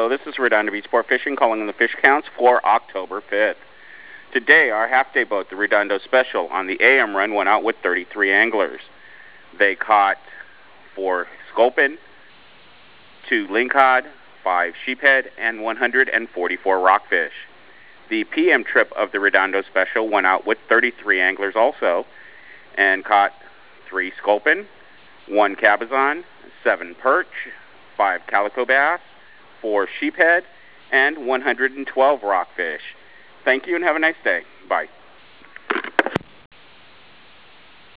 Hello, this is Redondo Beach Sport Fishing calling in the fish counts for October 5th. Today, our half-day boat, the Redondo Special, on the AM run went out with 33 anglers. They caught 4 sculpin, 2 lingcod, 5 sheephead, and 144 rockfish. The PM trip of the Redondo Special went out with 33 anglers also and caught 3 sculpin, 1 cabezon, 7 perch, 5 calico bass, 4 sheephead, and 112 rockfish. Thank you and have a nice day. Bye.